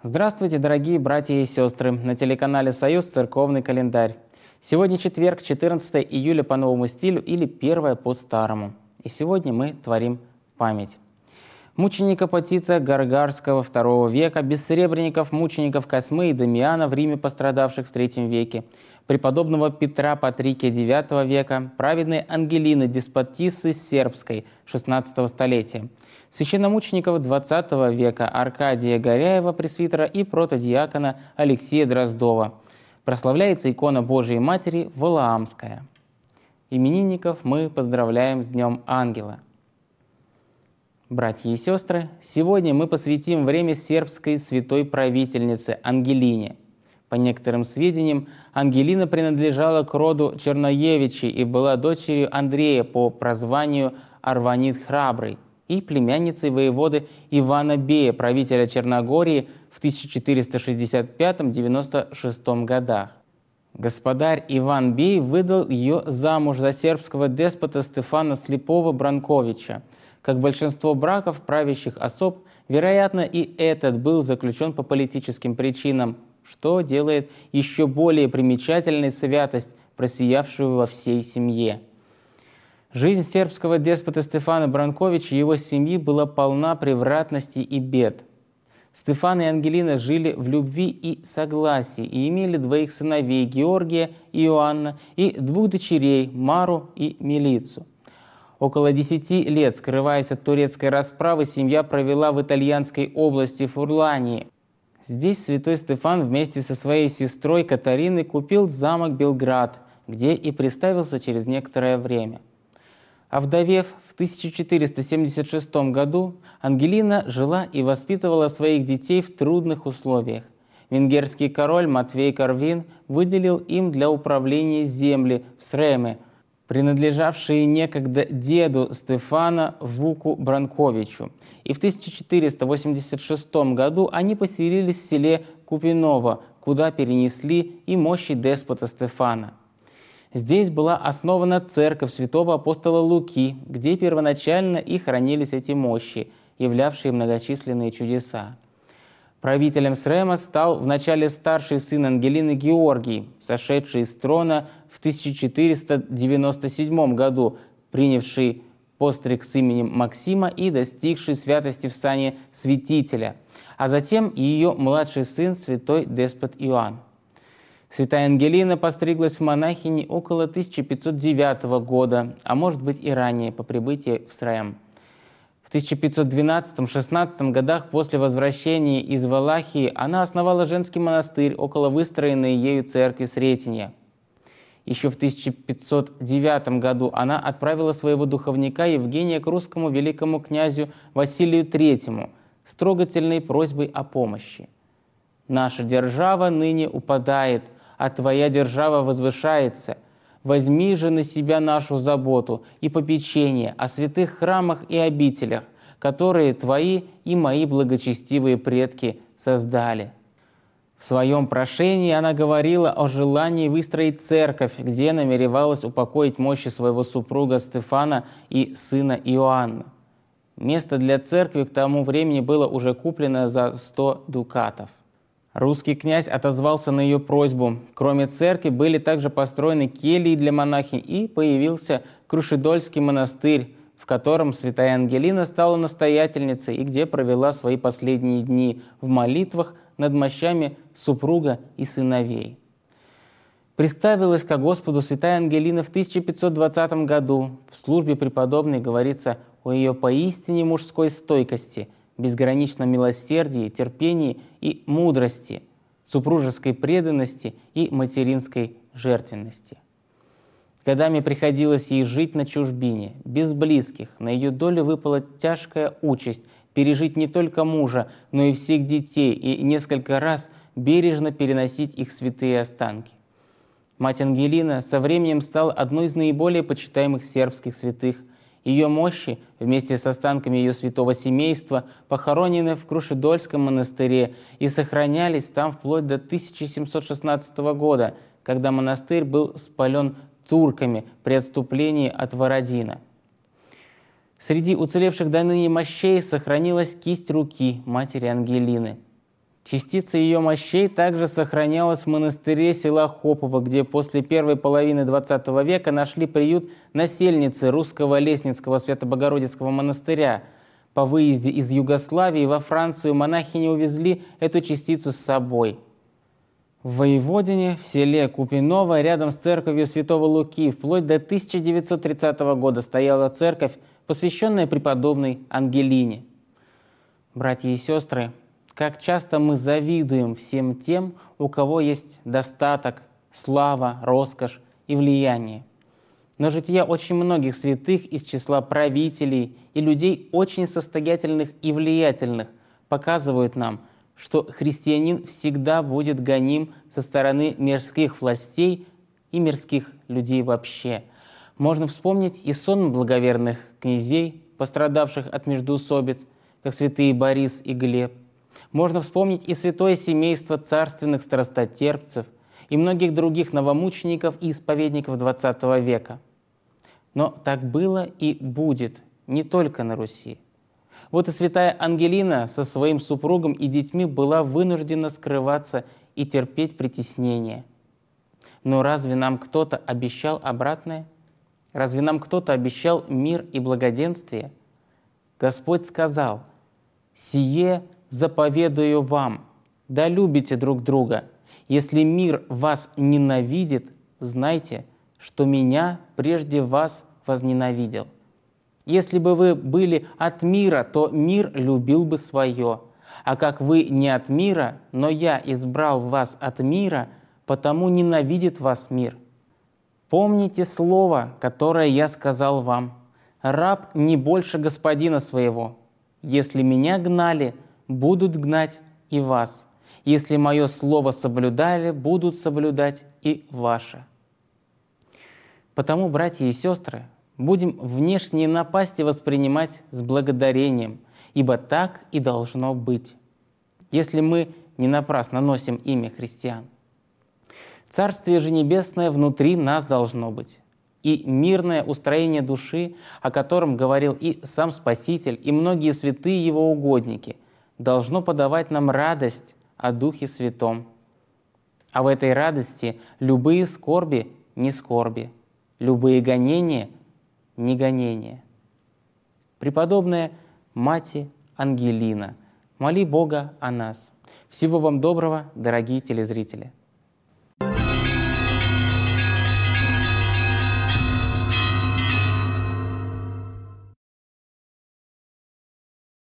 Здравствуйте, дорогие братья и сестры! На телеканале «Союз» церковный календарь. Сегодня четверг, 14 июля по новому стилю или 1 по старому. И сегодня мы творим память мученика Потита Гаргарского II века, бессребренников, мучеников Космы и Дамиана в Риме, пострадавших в III веке, преподобного Петра Патрикия IX века, праведной Ангелины Деспотиссы Сербской XVI столетия, священномучеников XX века Аркадия Горяева, пресвитера, и протодиакона Алексея Дроздова. Прославляется икона Божией Матери Валаамская. Именинников мы поздравляем с Днем Ангела. Братья и сестры, сегодня мы посвятим время сербской святой правительнице Ангелине. По некоторым сведениям, Ангелина принадлежала к роду Черноевичей и была дочерью Андрея по прозванию Арванит Храбрый и племянницей воеводы Ивана Бея, правителя Черногории в 1465-96 годах. Господарь Иван Бей выдал ее замуж за сербского деспота Стефана Слепого Бранковича. Как большинство браков правящих особ, вероятно, и этот был заключен по политическим причинам, что делает еще более примечательной святость, просиявшую во всей семье. Жизнь сербского деспота Стефана Бранковича и его семьи была полна превратностей и бед. Стефан и Ангелина жили в любви и согласии и имели двоих сыновей – Георгия и Иоанна, и двух дочерей – Мару и Милицу. Около 10 лет, скрываясь от турецкой расправы, семья провела в итальянской области Фурлании. Здесь святой Стефан вместе со своей сестрой Катариной купил замок Белград, где и приставился через некоторое время. Овдовев в 1476 году, Ангелина жила и воспитывала своих детей в трудных условиях. Венгерский король Матвей Корвин выделил им для управления земли в Среме, принадлежавшие некогда деду Стефана Вуку Бранковичу. И в 1486 году они поселились в селе Купиново, куда перенесли и мощи деспота Стефана. Здесь была основана церковь святого апостола Луки, где первоначально и хранились эти мощи, являвшие многочисленные чудеса. Правителем Срема стал вначале старший сын Ангелины Георгий, сошедший с трона в 1497 году, принявший постриг с именем Максима и достигший святости в сане святителя, а затем и ее младший сын, святой деспот Иоанн. Святая Ангелина постриглась в монахини около 1509 года, а может быть и ранее, по прибытии в Срем. В 1512-16 годах после возвращения из Валахии она основала женский монастырь около выстроенной ею церкви Сретенья. Еще в 1509 году она отправила своего духовника Евгения к русскому великому князю Василию III с трогательной просьбой о помощи. «Наша держава ныне упадает, а твоя держава возвышается. Возьми же на себя нашу заботу и попечение о святых храмах и обителях, которые твои и мои благочестивые предки создали». В своем прошении она говорила о желании выстроить церковь, где намеревалась упокоить мощи своего супруга Стефана и сына Иоанна. Место для церкви к тому времени было уже куплено за 100 дукатов. Русский князь отозвался на ее просьбу. Кроме церкви были также построены кельи для монахинь и появился Крушедольский монастырь, в котором святая Ангелина стала настоятельницей и где провела свои последние дни в молитвах над мощами супруга и сыновей. Приставилась ко Господу святая Ангелина в 1520 году. В службе преподобной говорится о ее поистине мужской стойкости, безграничном милосердии, терпении и мудрости, супружеской преданности и материнской жертвенности. Годами приходилось ей жить на чужбине, без близких. На ее долю выпала тяжкая участь пережить не только мужа, но и всех детей, и несколько раз бережно переносить их святые останки. Мать Ангелина со временем стала одной из наиболее почитаемых сербских святых. Ее мощи вместе с останками ее святого семейства похоронены в Крушедольском монастыре и сохранялись там вплоть до 1716 года, когда монастырь был спален турками при отступлении от Вородина. Среди уцелевших до ныне мощей сохранилась кисть руки матери Ангелины. Частица ее мощей также сохранялась в монастыре села Хопово, где после первой половины XX века нашли приют насельницы русского Лесницкого Свято-Богородицкого монастыря. По выезде из Югославии во Францию монахини увезли эту частицу с собой. В Воеводине, в селе Купиново, рядом с церковью Святого Луки, вплоть до 1930 года стояла церковь, посвященная преподобной Ангелине. Братья и сестры, как часто мы завидуем всем тем, у кого есть достаток, слава, роскошь и влияние. Но жития очень многих святых из числа правителей и людей очень состоятельных и влиятельных показывают нам, что христианин всегда будет гоним со стороны мирских властей и мирских людей вообще. Можно вспомнить и сон благоверных князей, пострадавших от междоусобиц, как святые Борис и Глеб. Можно вспомнить и святое семейство царственных страстотерпцев и многих других новомучеников и исповедников XX века. Но так было и будет не только на Руси. Вот и святая Ангелина со своим супругом и детьми была вынуждена скрываться и терпеть притеснение. Но разве нам кто-то обещал обратное? Разве нам кто-то обещал мир и благоденствие? Господь сказал: «Сие заповедую вам, да любите друг друга. Если мир вас ненавидит, знайте, что меня прежде вас возненавидел. Если бы вы были от мира, то мир любил бы свое. А как вы не от мира, но я избрал вас от мира, потому ненавидит вас мир. Помните слово, которое я сказал вам: раб не больше господина своего. Если меня гнали, будут гнать и вас. Если мое слово соблюдали, будут соблюдать и ваше». Потому, братья и сестры, будем внешние напасти воспринимать с благодарением, ибо так и должно быть, если мы не напрасно носим имя христиан. Царствие же небесное внутри нас должно быть, и мирное устроение души, о котором говорил и сам Спаситель, и многие святые Его угодники, должно подавать нам радость о Духе Святом. А в этой радости любые скорби не скорби, любые гонения не гонения. Преподобная Мати Ангелина, моли Бога о нас. Всего вам доброго, дорогие телезрители!